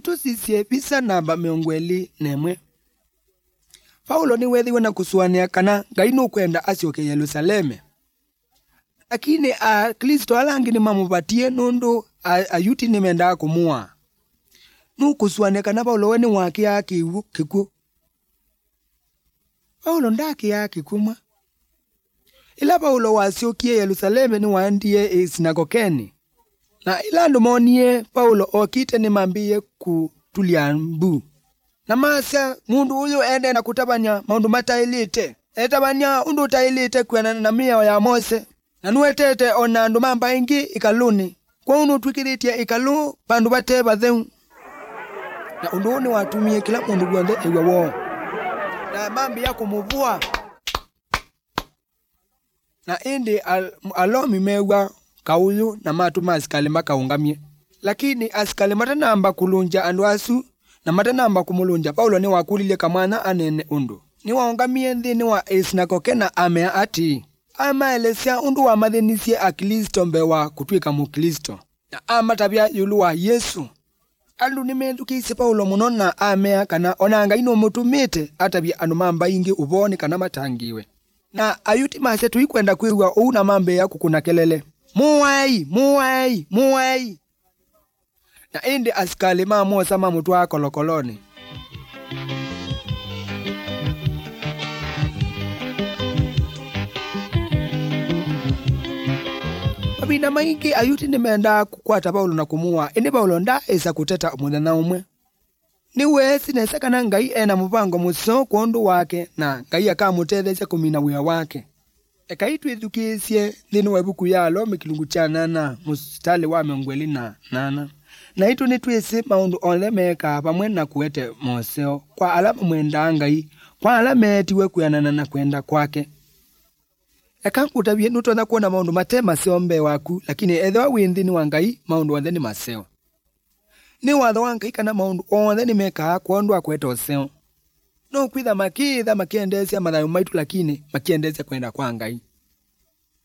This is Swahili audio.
Nitu sisie bisa namba miongweli nemwe. Paulo ni wethiwe na kusuania kana Ngai nukwenda acioke Yerusaleme. Lakini Kristo alangi ni mamubatie nundu ayuti ni menda kumua. Nukusuania kana Paulo weni waki ya kiku. Paulo ndaki ya kikuma. Ila Paulo wasiokie Yerusaleme ni waandie sinagokeni. Na ila ndumonie Paulo okite ni mambie kutulia mbu. Na masa mundu uyu ende na kutabanya maundu matailite. Etabanya undu utailite kwenana na mia ya Mose. Na nuetete ona ndu mamba ingi ikaluni. Kwa unu twikiritie ikalu pandu bate batheu. Na undu ni watumie kila mundu gwande ewa wo. Na mambi ya kumuvua. Na indi alomi mewa kauyu na matuma asikali makaungamie. Lakini asikali matanamba kulunja andu asu na matanamba kumulunja. Paulo ni wakulile kamwana anene undu. Ni waungamie nthini wa isinagoke na amea ati. Amaelesea undu wa mathenisie akilisto mbewa kutwika mukilisto. Na amatabia yulu wa Yesu. Andu nimendukise Paulo muno na amea kana onanga ino mutumite atabia anu mamba ingi uboni kana matangiwe. Na ayuti mase tuikwenda kwirwa una mambe ya kukuna kelele. Muwai. Na indi askali mamosa mamutwa kolokoloni. Mabina maingi ayuti nimenda kukwata Paulo na kumua. Ini Paulo nda esa kuteta umuthana umwe. Niwe sinesa kana Ngai ena mupango muso kondu wake na Ngai akamutethesya kumina wia wake. Ekaitu edukisie thini wa buku yalo mikilungu cha nana mustali wa miongweli na nana. Na itu nitwisi maundu ole meka pamwe na kuwete Moseo kwa alama mwenda Ngai kwa alama etiwe kuyanana na kwenda kwake. Ekankutabie nutona kuona maundu matema siombe waku lakini edho windini wa Ngai maundu wantheni maseo. Ni watho wa Ngai kana maundu wantheni meka kuondu akwete oseo. No kwitha makiendesya mathayo maitu lakini makiendesya kwenda kwa Ngai.